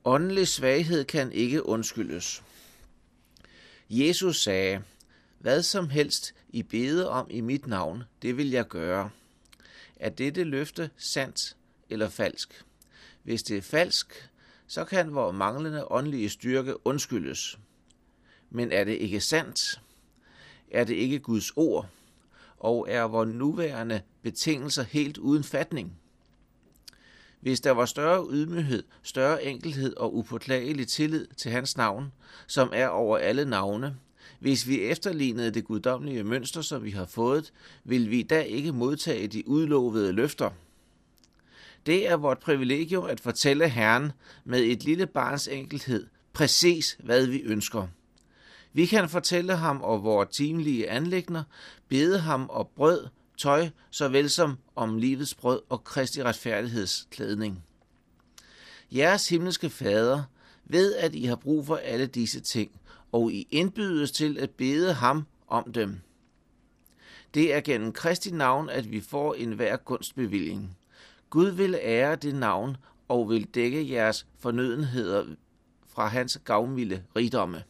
Åndelig svaghed kan ikke undskyldes. Jesus sagde, hvad som helst I beder om i mit navn, det vil jeg gøre. Er dette løfte sandt eller falsk? Hvis det er falsk, så kan vor manglende åndelige styrke undskyldes. Men er det ikke sandt? Er det ikke Guds ord? Og er vores nuværende betingelser helt uden fatning? Hvis der var større ydmyghed, større enkelhed og upåklagelig tillid til hans navn, som er over alle navne, hvis vi efterlignede det guddommelige mønster, som vi har fået, vil vi da ikke modtage de udlovede løfter. Det er vort privilegium at fortælle Herren med et lille barns enkelhed præcis, hvad vi ønsker. Vi kan fortælle ham om vores timelige anliggender, bede ham om brød, tøj, såvel som om livets brød og Kristi retfærdighedsklædning. Jeres himmelske Fader ved, at I har brug for alle disse ting, og I indbydes til at bede ham om dem. Det er gennem Kristi navn, at vi får enhver gunstbevilling. Gud vil ære det navn og vil dække jeres fornødenheder fra hans gavmilde rigdomme.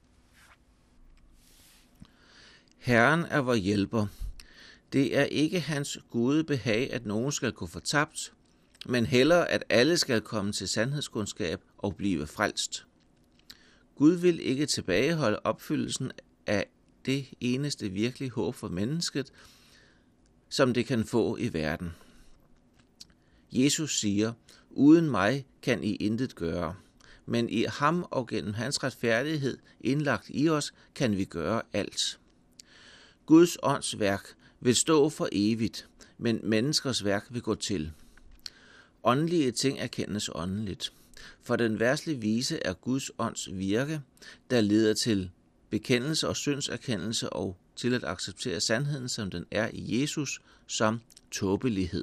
Herren er vor hjælper. Det er ikke hans gode behag, at nogen skal gå fortabt, men hellere, at alle skal komme til sandhedskundskab og blive frelst. Gud vil ikke tilbageholde opfyldelsen af det eneste virkelige håb for mennesket, som det kan få i verden. Jesus siger, uden mig kan I intet gøre, men i ham og gennem hans retfærdighed indlagt i os, kan vi gøre alt. Guds ånds værk vil stå for evigt, men menneskers værk vil gå til. Åndelige ting erkendes åndeligt. For den verdslige vise er Guds ånds virke, der leder til bekendelse og syndserkendelse og til at acceptere sandheden, som den er i Jesus, som tåbelighed.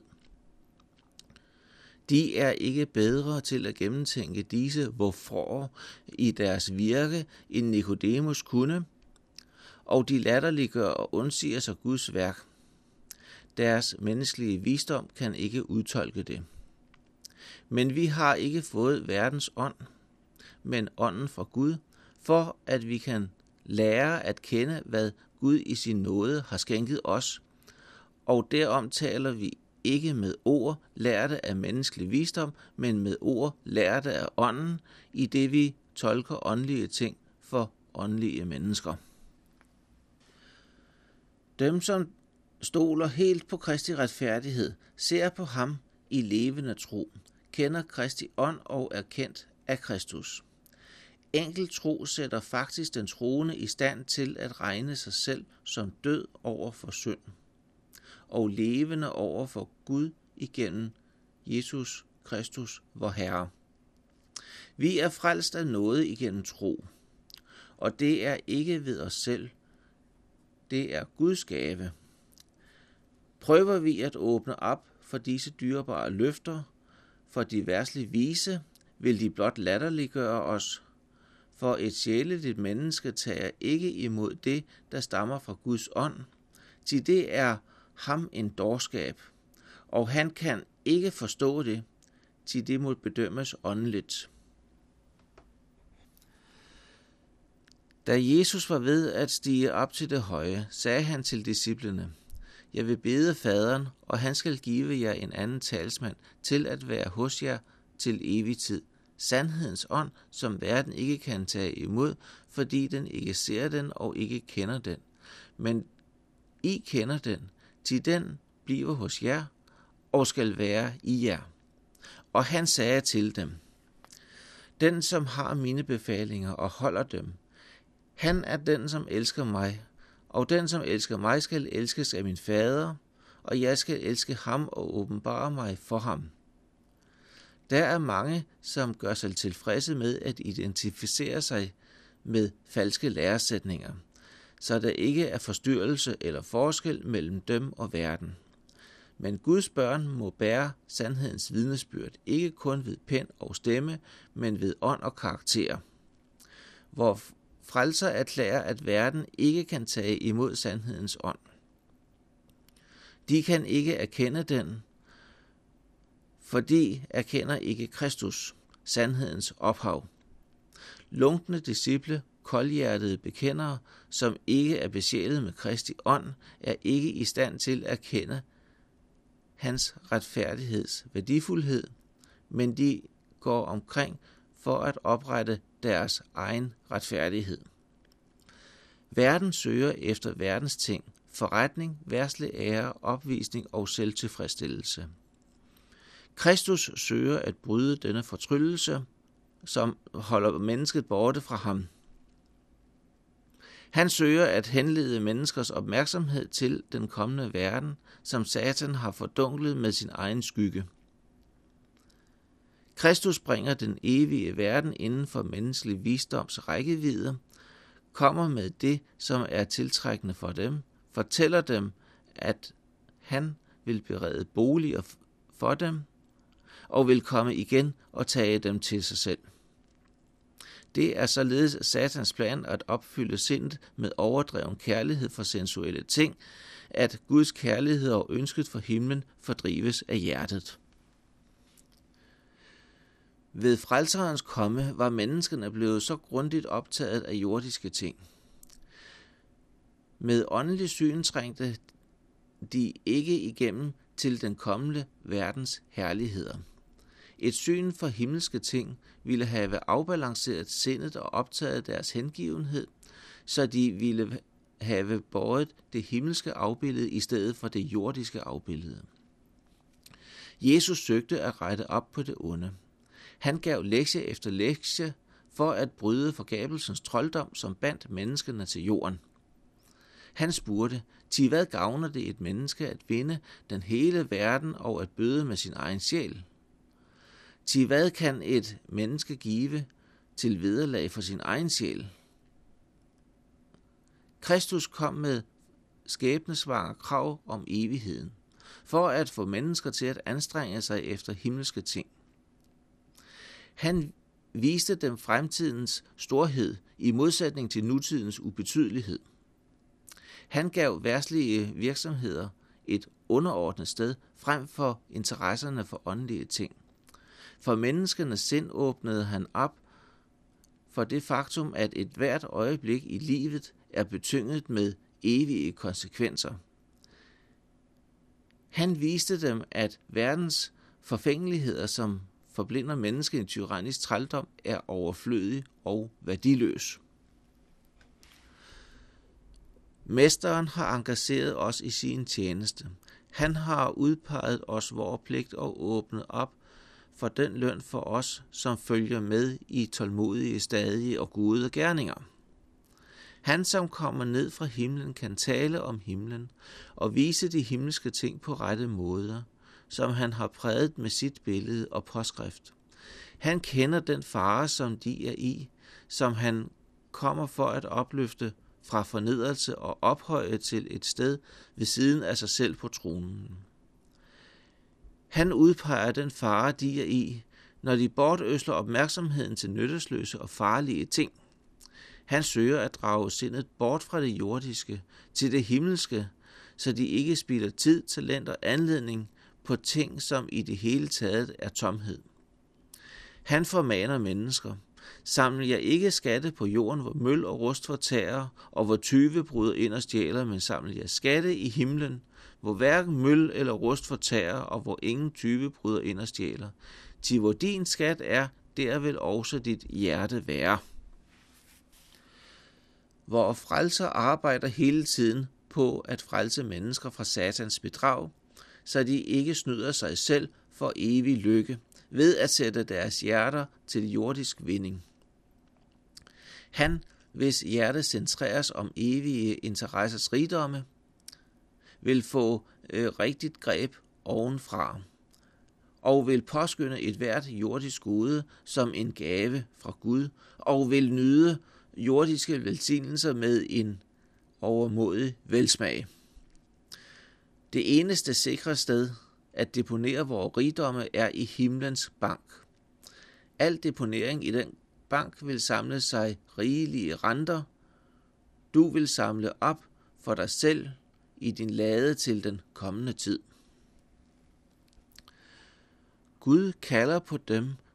De er ikke bedre til at gennemtænke disse hvorfor i deres virke, end Nikodemus kunne, og de latterliggør og undsiger sig Guds værk. Deres menneskelige visdom kan ikke udtolke det. Men vi har ikke fået verdens ånd, men ånden fra Gud, for at vi kan lære at kende, hvad Gud i sin nåde har skænket os, og derom taler vi ikke med ord lærte af menneskelig visdom, men med ord lærte af ånden, i det vi tolker åndelige ting for åndelige mennesker. Dem, som stoler helt på Kristi retfærdighed, ser på ham i levende tro, kender Kristi ånd og er kendt af Kristus. Enkel tro sætter faktisk den troende i stand til at regne sig selv som død over for synd, og levende over for Gud igennem Jesus Kristus, vor Herre. Vi er frelst af nåde igennem tro, og det er ikke ved os selv, det er Guds gave. Prøver vi at åbne op for disse dyrebare løfter, for de verdslige vise, vil de blot latterliggøre os, for et sjæleligt menneske tager ikke imod det, der stammer fra Guds ånd, til det er ham en dårskab, og han kan ikke forstå det, til det må bedømmes åndeligt. Da Jesus var ved at stige op til det høje, sagde han til disciplene, jeg vil bede faderen, og han skal give jer en anden talsmand til at være hos jer til evig tid. Sandhedens ånd, som verden ikke kan tage imod, fordi den ikke ser den og ikke kender den. Men I kender den, til den bliver hos jer og skal være i jer. Og han sagde til dem, den som har mine befalinger og holder dem, han er den som elsker mig, og den som elsker mig skal elskes af min fader, og jeg skal elske ham og åbenbare mig for ham. Der er mange, som gør sig tilfredse med at identificere sig med falske læresætninger, så der ikke er forstyrrelse eller forskel mellem dem og verden. Men Guds børn må bære sandhedens vidnesbyrd, ikke kun ved pen og stemme, men ved ånd og karakter. Hvor frelser erklærer, at verden ikke kan tage imod sandhedens ånd. De kan ikke erkende den, for de erkender ikke Kristus. sandhedens ophav. Lunkne disciple, koldhjertede bekendere, som ikke er besjælet med Kristi ånd, er ikke i stand til at kende hans retfærdigheds værdifuldhed, men de går omkring for at oprette deres egen retfærdighed. Verden søger efter verdens ting, forretning, verdslig ære, opvisning og selvtilfredsstillelse. Kristus søger at bryde denne fortryllelse, som holder mennesket borte fra ham. Han søger at henlede menneskers opmærksomhed til den kommende verden, som Satan har fordunklet med sin egen skygge. Kristus bringer den evige verden inden for menneskelig visdoms rækkevidde, kommer med det, som er tiltrækkende for dem, fortæller dem, at han vil berede boliger for dem, og vil komme igen og tage dem til sig selv. Det er således Satans plan at opfylde sindet med overdreven kærlighed for sensuelle ting, at Guds kærlighed og ønsket for himlen fordrives af hjertet. Ved frelserens komme var menneskene blevet så grundigt optaget af jordiske ting. Med åndelig syn trængte de ikke igennem til den kommende verdens herligheder. Et syn for himmelske ting ville have afbalanceret sindet og optaget deres hengivenhed, så de ville have båret det himmelske afbillede i stedet for det jordiske afbillede. Jesus søgte at rette op på det onde. Han gav lektie efter lektie for at bryde forgabelsens trolddom, som bandt menneskene til jorden. Han spurgte, hvad gavner det et menneske at vinde den hele verden og at bøde med sin egen sjæl? Hvad kan et menneske give til vederlag for sin egen sjæl? Kristus kom med skæbnesvangre krav om evigheden, for at få mennesker til at anstrenge sig efter himmelske ting. Han viste dem fremtidens storhed i modsætning til nutidens ubetydelighed. Han gav verdslige virksomheder et underordnet sted frem for interesserne for åndelige ting. For menneskenes sind åbnede han op for det faktum, at et hvert øjeblik i livet er betynget med evige konsekvenser. Han viste dem, at verdens forfængeligheder, som forblinder mennesket i tyrannisk trældom, er overflødig og værdiløs. Mesteren har engageret os i sin tjeneste. Han har udpeget os vor pligt og åbnet op for den løn for os, som følger med i tålmodige, stadige og gode gerninger. Han, som kommer ned fra himlen, kan tale om himlen og vise de himmelske ting på rette måder, som han har præget med sit billede og påskrift. Han kender den fare, som de er i, som han kommer for at opløfte fra fornedrelse og ophøje til et sted ved siden af sig selv på tronen. Han udpeger den fare, de er i, når de bortøsler opmærksomheden til nyttesløse og farlige ting. Han søger at drage sindet bort fra det jordiske til det himmelske, så de ikke spilder tid, talent og anledning på ting, som i det hele taget er tomhed. Han formaner mennesker. Saml jer ikke skatte på jorden, hvor møl og rust fortærer, og hvor tyve bryder ind og stjæler, men saml jer skatte i himlen, hvor hverken møl eller rust fortærer, og hvor ingen tyve bryder ind og stjæler. Til hvor din skat er, der vil også dit hjerte være. Hvor frelser arbejder hele tiden på at frelse mennesker fra Satans bedrag, så de ikke snyder sig selv for evig lykke, ved at sætte deres hjerter til jordisk vinding. Han, hvis hjerte centreres om evige interessers rigdomme, vil få rigtigt greb ovenfra, og vil påskynde et hvert jordisk gode som en gave fra Gud, og vil nyde jordiske velsignelser med en overmodig velsmag. Det eneste sikre sted at deponere vores rigdomme er i himlens bank. Al deponering i den bank vil samle sig rigelige renter. Du vil samle op for dig selv i din lade til den kommende tid. Gud kalder på dem,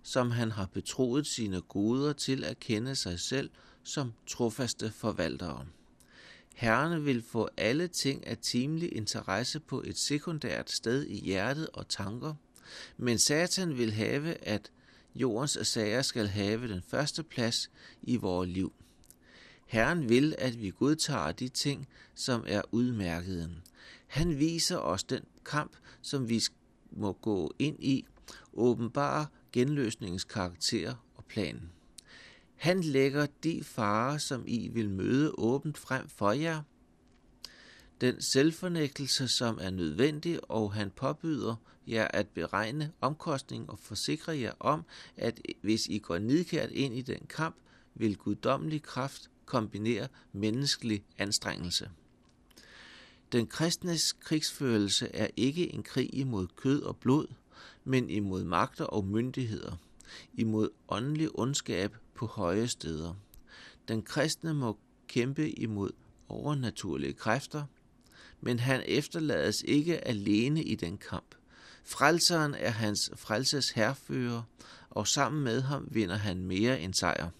som han har betroet sine goder til at kende sig selv som trofaste forvaltere. Herren vil få alle ting af timelig interesse på et sekundært sted i hjertet og tanker, men Satan vil have, at jordens sager skal have den første plads i vores liv. Herren vil, at vi godtager de ting, som er udmærkede. Han viser os den kamp, som vi må gå ind i, åbenbare genløsningens karakter og planen. Han lægger de farer, som I vil møde, åbent frem for jer. Den selvfornægtelse, som er nødvendig, og han påbyder jer at beregne omkostning og forsikre jer om, at hvis I går nidkært ind i den kamp, vil guddommelig kraft kombinere menneskelig anstrengelse. Den kristnes krigsførelse er ikke en krig imod kød og blod, men imod magter og myndigheder, imod åndelig ondskab på høje steder. Den kristne må kæmpe imod overnaturlige kræfter, men han efterlades ikke alene i den kamp. Frelseren er hans frelses hærfører, og sammen med ham vinder han mere end sejr.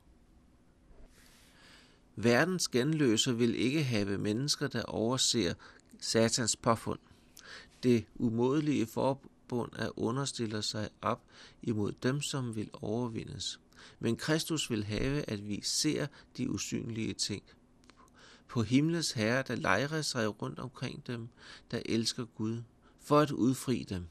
Verdens genløser vil ikke have mennesker, der overser Satans påfund. Det umådelige forbund understiller sig op imod dem, som vil overvindes. Men Kristus vil have, at vi ser de usynlige ting. På himlens herre, der lejrer sig rundt omkring dem, der elsker Gud, for at udfri dem.